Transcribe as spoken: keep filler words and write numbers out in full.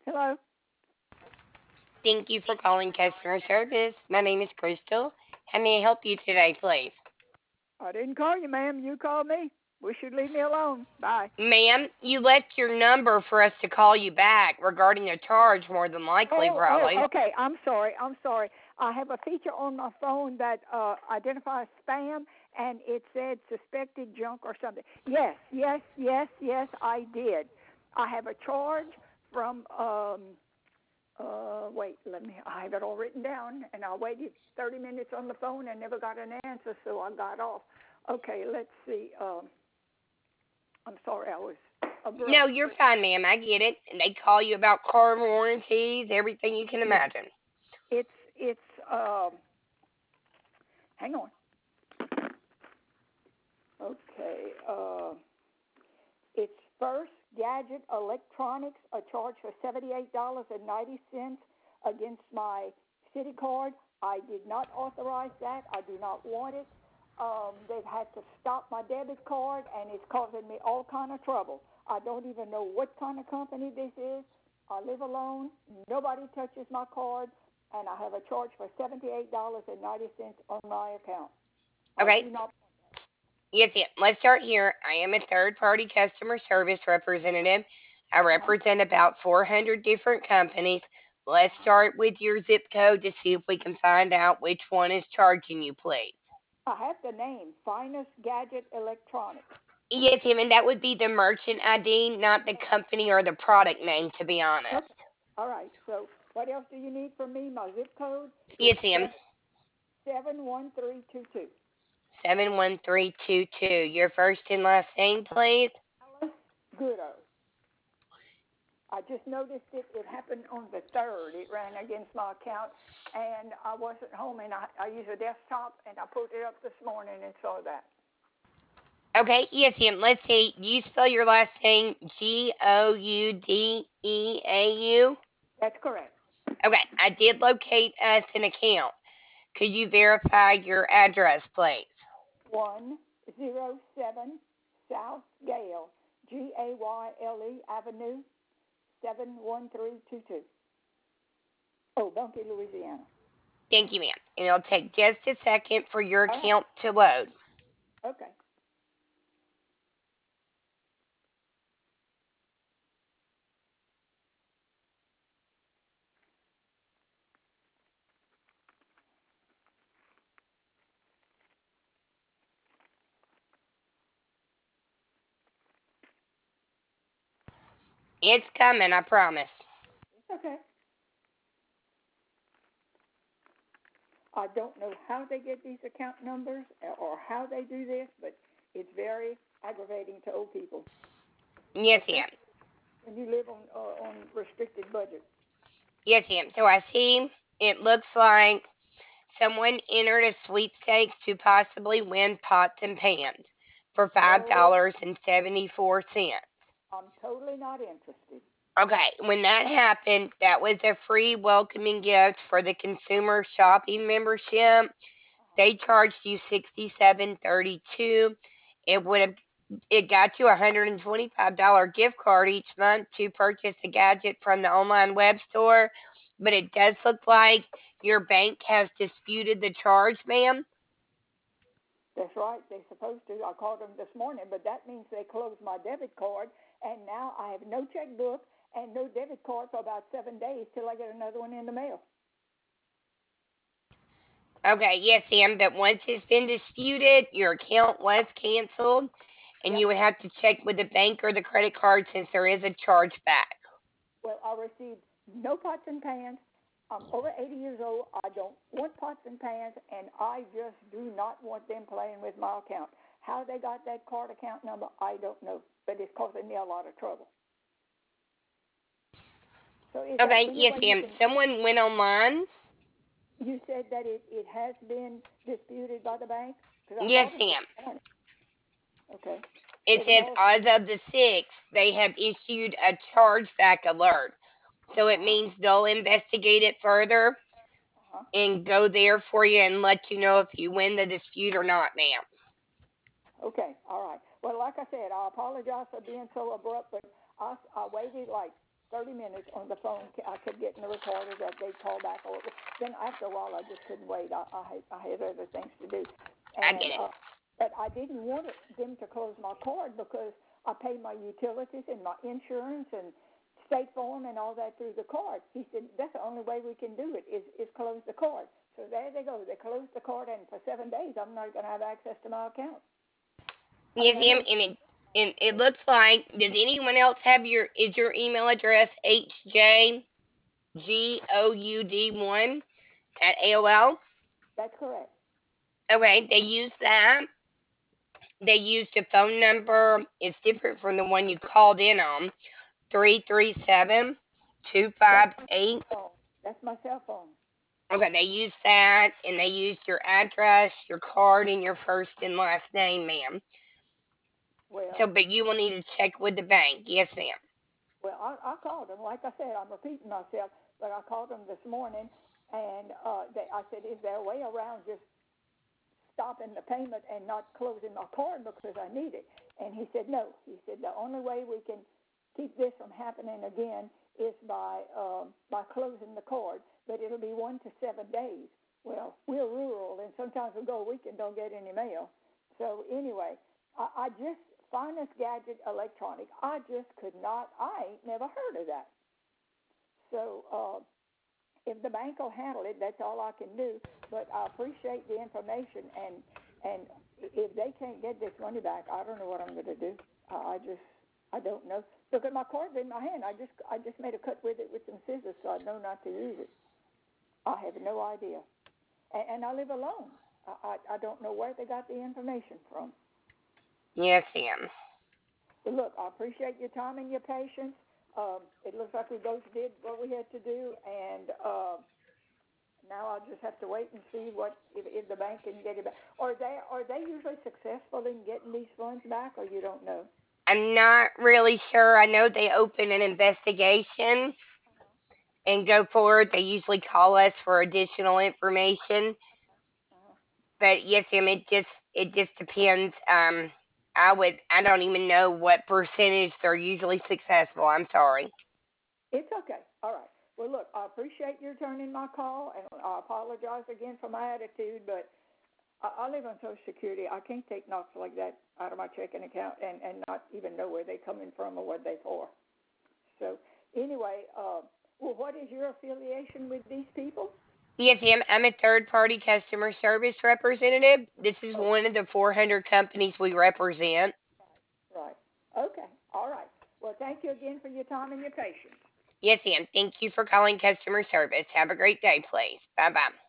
Hello. Thank you for calling customer service. My name is Crystal. How may I help you today, please? I didn't call you, ma'am. You called me. We should leave me alone. Bye. Ma'am, you left your number for us to call you back regarding a charge, more than likely, Oh, oh, probably. okay. I'm sorry. I'm sorry. I have a feature on my phone that uh, identifies spam, and it said suspected junk or something. Yes, yes, yes, yes. I did. I have a charge from. Um, uh, wait, let me. I have it all written down, and I waited thirty minutes on the phone and never got an answer, so I got off. Okay, let's see. Um, I'm sorry, I was No, abrupt. you're fine, ma'am. I get it. And they call you about car warranties, everything you can Yes, imagine. it's it's. Um, hang on. Okay. Uh, it's First Gadget Electronics, a charge for seventy-eight dollars and ninety cents against my city card. I did not authorize that. I do not want it. Um, they've had to stop my debit card, and it's causing me all kind of trouble. I don't even know what kind of company this is. I live alone. Nobody touches my card, and I have a charge for seventy-eight dollars and ninety cents on my account. I Okay. do not. Yes, yeah. Let's start here. I am a third party customer service representative. I Uh-huh. represent about four hundred different companies. Let's start with your zip code to see if we can find out which one is charging you, please. I have the name, Finest Gadget Electronics. Yes, ma'am, and that would be the merchant I D, not the company or the product name, to be Okay. honest. All right. So what else do you need from me? My zip code is Yes, ma'am. seven seven one three two two. seven one three two two. Your first and last name, please. Alice Goodo. I just noticed it. It happened on the third. It ran against my account, and I wasn't home, and I, I use a desktop, and I put it up this morning and saw that. Okay, yes, ma'am. Let's see. Do you spell your last name G O U D E A U? That's correct. Okay, I did locate us an account. Could you verify your address, please? one zero seven South Gale, G A Y L E Avenue, seven one three two two. Oh, Bunkie, Louisiana. Thank you, ma'am. And it'll take just a second for your All right. account to load. Okay. It's coming, I promise. It's okay. I don't know how they get these account numbers or how they do this, but it's very aggravating to old people, Yes, especially ma'am. when you live on uh, on restricted budget. Yes, ma'am. So I see it looks like someone entered a sweepstakes to possibly win pots and pans for No, five dollars and seventy-four cents. I'm totally not interested. Okay, when that happened, that was a free welcoming gift for the consumer shopping membership. They charged you sixty-seven thirty-two. It would have it got you a one hundred twenty-five dollars gift card each month to purchase a gadget from the online web store, but it does look like your bank has disputed the charge, ma'am. That's right. They're supposed to. I called them this morning, but that means they closed my debit card, and now I have no checkbook and no debit card for about seven days till I get another one in the mail. Okay, yes, ma'am, but once it's been disputed, your account was canceled, and Yep. you would have to check with the bank or the credit card since there is a charge back. Well, I received no pots and pans. I'm over eighty years old. I don't want pots and pans, and I just do not want them playing with my account. How they got that card account number, I don't know, but it's causing me a lot of trouble. So, is there Okay, any way yes, you ma'am. can? Someone went online. You said that it, it has been disputed by the bank because I called Yes, them this ma'am. morning. Okay. It So the says ball. as of the sixth, they have issued a chargeback alert. So it Uh-huh. means they'll investigate it further Uh-huh. and go there for you and let you know if you win the dispute or not, ma'am. Okay. All right. Well, like I said, I apologize for being so abrupt, but I, I waited like thirty minutes on the phone. I kept getting the recorder that they'd call back. Or then after a while, I just couldn't wait. I I had, I had other things to do, I and get it. uh, but I didn't want it, them to close my card because I pay my utilities and my insurance and State Farm and all that through the card. He said that's the only way we can do it is is close the card. So there they go. They closed the card, and for seven days, I'm not going to have access to my account. I mean, Yes, I ma'am. know. And it and it looks like. Does anyone else have your? Is your email address H J G O U D one at A O L? That's correct. Okay, they use that. They used a phone number. It's different from the one you called in on. Three three seven two That's five my eight. phone. That's my cell phone. Okay, they used that, and they used your address, your card, and your first and last name, ma'am. Well, So, but you will need to check with the bank. Yes, ma'am. well, I, I called them. Like I said, I'm repeating myself, but I called them this morning, and uh, they, I said, "Is there a way around just stopping the payment and not closing my card because I need it?" And he said, "No." He said, "The only way we can keep this from happening again is by um, by closing the card, but it'll be one to seven days." Well, we're rural, and sometimes we go a week and don't get any mail. So anyway, I, I just Finest Gadget Electronic. I just could not. I ain't never heard of that. So uh, if the bank will handle it, that's all I can do. But I appreciate the information, and and if they can't get this money back, I don't know what I'm going to do. I, I just I don't know. Look at my card's in my hand. I just I just made a cut with it with some scissors, so I know not to use it. I have no idea, and, and I live alone. I, I I don't know where they got the information from. Yes, ma'am. But look, I appreciate your time and your patience. Um, it looks like we both did what we had to do, and uh, now I'll just have to wait and see what if, if the bank can get it back. Are they are they usually successful in getting these funds back, or you don't know? I'm not really sure. I know they open an investigation and go forward. They usually call us for additional information. Uh-huh. But yes, ma'am, it just it just depends. Um, I would I don't even know what percentage they're usually successful. I'm sorry. It's okay. All right. Well, look, I appreciate your turning my call, and I apologize again for my attitude, but I, I live on Social Security. I can't take knocks like that out of my checking account and, and not even know where they're coming from or what they're for. So, anyway, uh, well, what is your affiliation with these people? Yes, ma'am. I'm a third party customer service representative. This is Oh, one of the four hundred companies we represent. right. Okay. All right. Well, thank you again for your time and your patience. Yes, ma'am. Thank you for calling customer service. Have a great day, please. Bye bye.